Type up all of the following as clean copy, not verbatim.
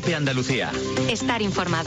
COPE Andalucía. Estar informado.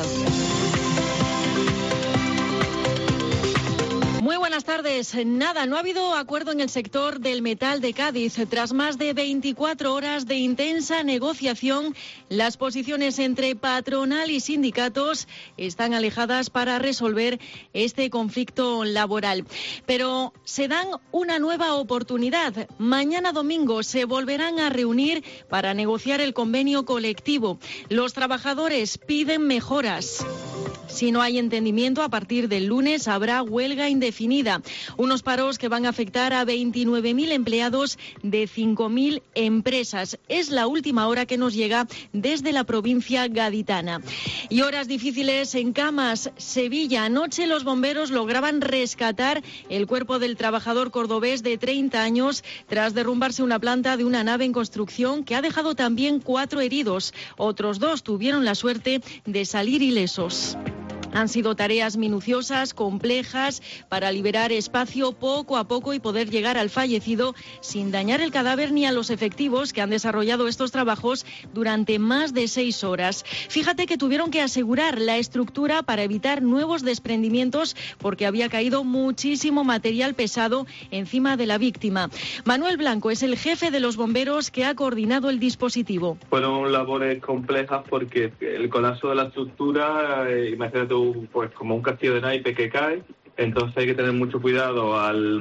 Muy buenas tardes. Nada, no ha habido acuerdo en el sector del metal de Cádiz. Tras más de 24 horas de intensa negociación, las posiciones entre patronal y sindicatos están alejadas para resolver este conflicto laboral. Pero se dan una nueva oportunidad. Mañana domingo se volverán a reunir para negociar el convenio colectivo. Los trabajadores piden mejoras. Si no hay entendimiento, a partir del lunes habrá huelga indefinida. Unos paros que van a afectar a 29.000 empleados de 5.000 empresas. Es la última hora que nos llega desde la provincia gaditana. Y horas difíciles en Camas, Sevilla. Anoche los bomberos lograban rescatar el cuerpo del trabajador cordobés de 30 años tras derrumbarse una planta de una nave en construcción que ha dejado también 4 heridos. Otros 2 tuvieron la suerte de salir ilesos. Han sido tareas minuciosas, complejas, para liberar espacio poco a poco y poder llegar al fallecido sin dañar el cadáver ni a los efectivos que han desarrollado estos trabajos durante más de 6 horas. Fíjate que tuvieron que asegurar la estructura para evitar nuevos desprendimientos porque había caído muchísimo material pesado encima de la víctima. Manuel Blanco es el jefe de los bomberos que ha coordinado el dispositivo. Fueron labores complejas porque el colapso de la estructura, imagínate pues como un castillo de naipe que cae, entonces hay que tener mucho cuidado al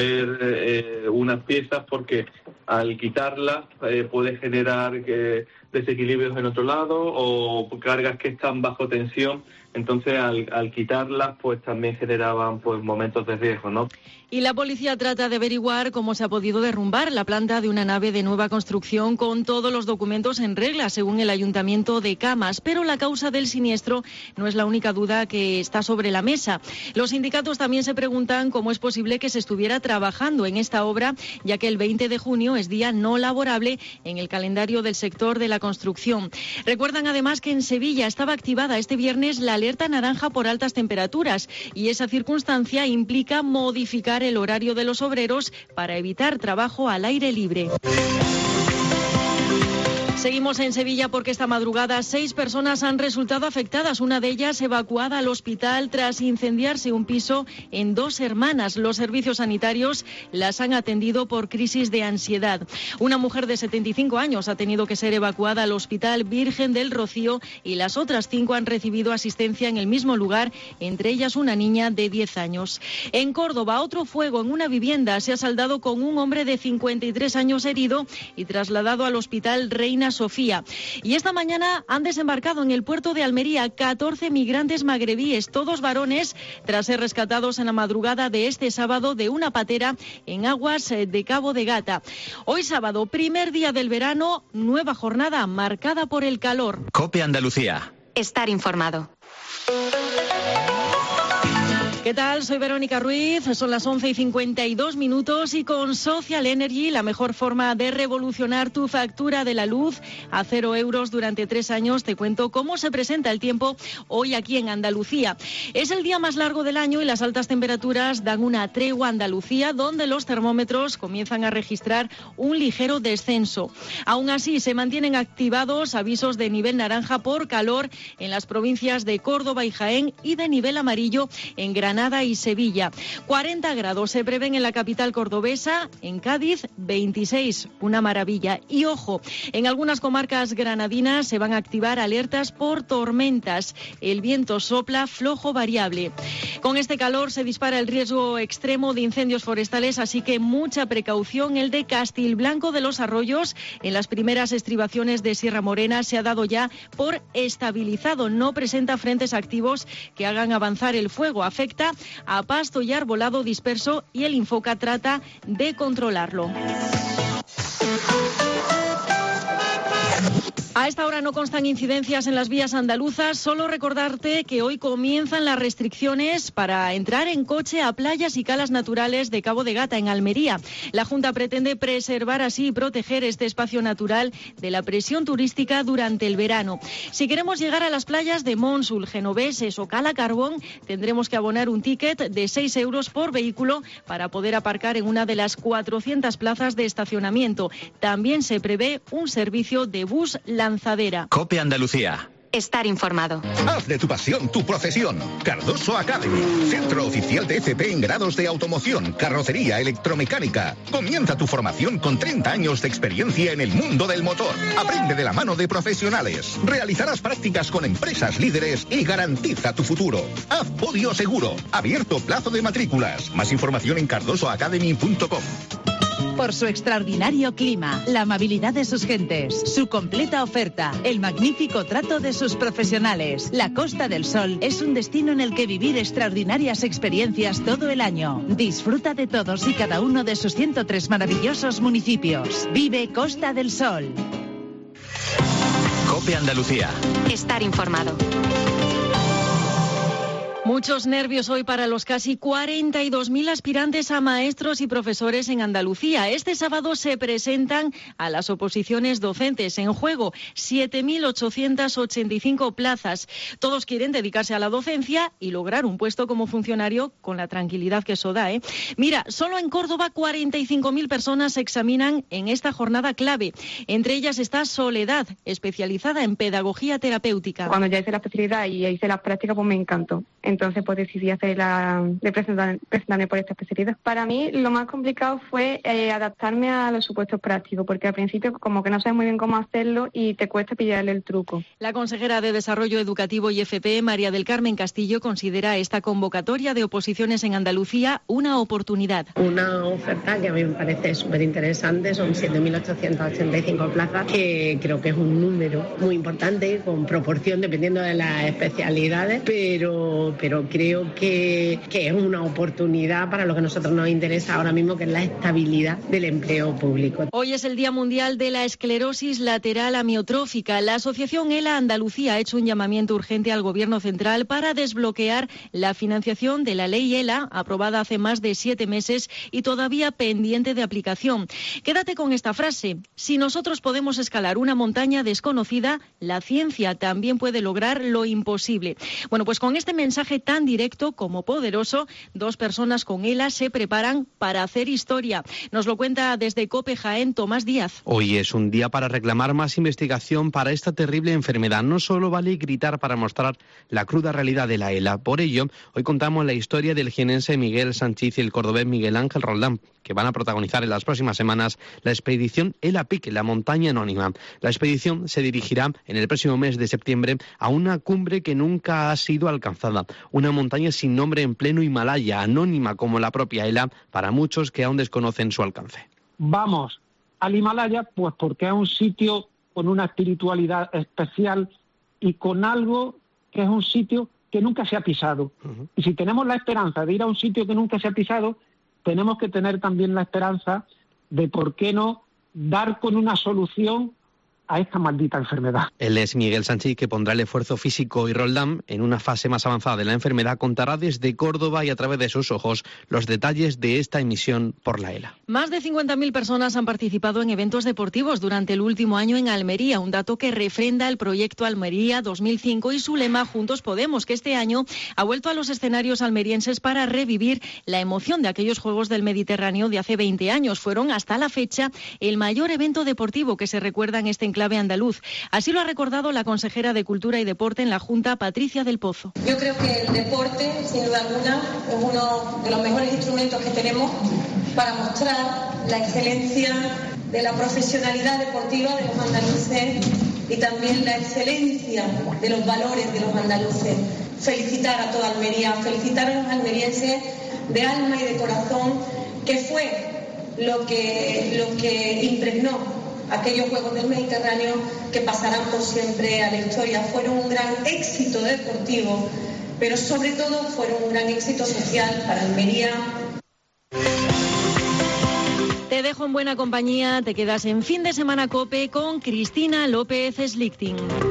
mover unas piezas porque al quitarlas puede generar desequilibrios en otro lado o cargas que están bajo tensión. Entonces, al quitarlas, pues también generaban pues momentos de riesgo, ¿no? Y la policía trata de averiguar cómo se ha podido derrumbar la planta de una nave de nueva construcción con todos los documentos en regla, según el Ayuntamiento de Camas. Pero la causa del siniestro no es la única duda que está sobre la mesa. Los sindicatos también se preguntan cómo es posible que se estuviera trabajando en esta obra, ya que el 20 de junio es día no laborable en el calendario del sector de la construcción. Recuerdan además que en Sevilla estaba activada este viernes la alerta naranja por altas temperaturas y esa circunstancia implica modificar el horario de los obreros para evitar trabajo al aire libre. Seguimos en Sevilla porque esta madrugada 6 personas han resultado afectadas, una de ellas evacuada al hospital tras incendiarse un piso en Dos Hermanas. Los servicios sanitarios las han atendido por crisis de ansiedad. Una mujer de 75 años ha tenido que ser evacuada al Hospital Virgen del Rocío y las otras 5 han recibido asistencia en el mismo lugar, entre ellas una niña de 10 años. En Córdoba, otro fuego en una vivienda se ha saldado con un hombre de 53 años herido y trasladado al Hospital Reina Sofía. Y esta mañana han desembarcado en el puerto de Almería 14 migrantes magrebíes, todos varones, tras ser rescatados en la madrugada de este sábado de una patera en aguas de Cabo de Gata. Hoy sábado, primer día del verano, nueva jornada marcada por el calor. COPE Andalucía. Estar informado. ¿Qué tal? Soy Verónica Ruiz, son las 11:52 y con Social Energy, la mejor forma de revolucionar tu factura de la luz a 0 euros durante 3 años, te cuento cómo se presenta el tiempo hoy aquí en Andalucía. Es el día más largo del año y las altas temperaturas dan una tregua a Andalucía, donde los termómetros comienzan a registrar un ligero descenso. Aún así, se mantienen activados avisos de nivel naranja por calor en las provincias de Córdoba y Jaén y de nivel amarillo en Granada y Sevilla. 40 grados se prevén en la capital cordobesa, en Cádiz 26, una maravilla. Y ojo, en algunas comarcas granadinas se van a activar alertas por tormentas. El viento sopla flojo variable. Con este calor se dispara el riesgo extremo de incendios forestales, así que mucha precaución. El de Castilblanco de los Arroyos, en las primeras estribaciones de Sierra Morena, se ha dado ya por estabilizado. No presenta frentes activos que hagan avanzar el fuego. Afecta a pasto y arbolado disperso y el Infoca trata de controlarlo. A esta hora no constan incidencias en las vías andaluzas, solo recordarte que hoy comienzan las restricciones para entrar en coche a playas y calas naturales de Cabo de Gata, en Almería. La Junta pretende preservar así y proteger este espacio natural de la presión turística durante el verano. Si queremos llegar a las playas de Monsul, Genoveses o Cala Carbón, tendremos que abonar un ticket de 6 euros por vehículo para poder aparcar en una de las 400 plazas de estacionamiento. También se prevé un servicio de bus lanzado. lanzadera. COPE Andalucía. Estar informado. Haz de tu pasión tu profesión. Cardoso Academy, centro oficial de FP en grados de automoción, carrocería, electromecánica. Comienza tu formación con 30 años de experiencia en el mundo del motor. Aprende de la mano de profesionales. Realizarás prácticas con empresas líderes y garantiza tu futuro. Haz podio seguro. Abierto plazo de matrículas. Más información en cardosoacademy.com. Por su extraordinario clima, la amabilidad de sus gentes, su completa oferta, el magnífico trato de sus profesionales. La Costa del Sol es un destino en el que vivir extraordinarias experiencias todo el año. Disfruta de todos y cada uno de sus 103 maravillosos municipios. Vive Costa del Sol. COPE Andalucía. Estar informado. Muchos nervios hoy para los casi 42.000 aspirantes a maestros y profesores en Andalucía. Este sábado se presentan a las oposiciones docentes. En juego 7.885 plazas. Todos quieren dedicarse a la docencia y lograr un puesto como funcionario con la tranquilidad que eso da, ¿eh? Mira, solo en Córdoba 45.000 personas se examinan en esta jornada clave. Entre ellas está Soledad, especializada en pedagogía terapéutica. Cuando ya hice la especialidad y hice las prácticas, pues me encantó. Entonces pues decidí presentarme por esta especialidad. Para mí lo más complicado fue adaptarme a los supuestos prácticos, porque al principio como que no sabes muy bien cómo hacerlo y te cuesta pillarle el truco. La consejera de Desarrollo Educativo y FP, María del Carmen Castillo, considera esta convocatoria de oposiciones en Andalucía una oportunidad. Una oferta que a mí me parece súper interesante, son 7.885 plazas, que creo que es un número muy importante, con proporción dependiendo de las especialidades, pero creo que es una oportunidad para lo que a nosotros nos interesa ahora mismo, que es la estabilidad del empleo público. Hoy es el Día Mundial de la Esclerosis Lateral Amiotrófica. La asociación ELA Andalucía ha hecho un llamamiento urgente al Gobierno central para desbloquear la financiación de la ley ELA, aprobada hace más de 7 meses y todavía pendiente de aplicación. Quédate con esta frase: si nosotros podemos escalar una montaña desconocida, la ciencia también puede lograr lo imposible. Bueno, pues con este mensaje tan directo como poderoso, 2 personas con ELA se preparan para hacer historia. Nos lo cuenta desde COPE Jaén Tomás Díaz. Hoy es un día para reclamar más investigación para esta terrible enfermedad. No solo vale gritar para mostrar la cruda realidad de la ELA. Por ello, hoy contamos la historia del jienense Miguel Sanchís y el cordobés Miguel Ángel Roldán, que van a protagonizar en las próximas semanas la expedición ELA Peak, la montaña anónima. La expedición se dirigirá en el próximo mes de septiembre a una cumbre que nunca ha sido alcanzada, una montaña sin nombre en pleno Himalaya, anónima como la propia ELA, para muchos que aún desconocen su alcance. Vamos al Himalaya pues porque es un sitio con una espiritualidad especial y con algo que es un sitio que nunca se ha pisado. Y si tenemos la esperanza de ir a un sitio que nunca se ha pisado, tenemos que tener también la esperanza de, ¿por qué no?, dar con una solución a esta maldita enfermedad. Él es Miguel Sanchís, que pondrá el esfuerzo físico, y Roldán, en una fase más avanzada de la enfermedad, contará desde Córdoba y a través de sus ojos los detalles de esta emisión por la ELA. Más de 50.000 personas han participado en eventos deportivos durante el último año en Almería, un dato que refrenda el proyecto Almería 2005 y su lema Juntos Podemos, que este año ha vuelto a los escenarios almerienses para revivir la emoción de aquellos Juegos del Mediterráneo de hace 20 años. Fueron hasta la fecha el mayor evento deportivo que se recuerda en este enclave andaluz. Así lo ha recordado la consejera de Cultura y Deporte en la Junta, Patricia del Pozo. Yo creo que el deporte, sin duda alguna, es uno de los mejores instrumentos que tenemos para mostrar la excelencia de la profesionalidad deportiva de los andaluces y también la excelencia de los valores de los andaluces. Felicitar a toda Almería, felicitar a los almerienses de alma y de corazón, que fue lo que impregnó aquellos Juegos del Mediterráneo, que pasarán por siempre a la historia. Fueron un gran éxito deportivo, pero sobre todo fueron un gran éxito social para Almería. Te dejo en buena compañía, te quedas en Fin de Semana COPE con Cristina López Slichting.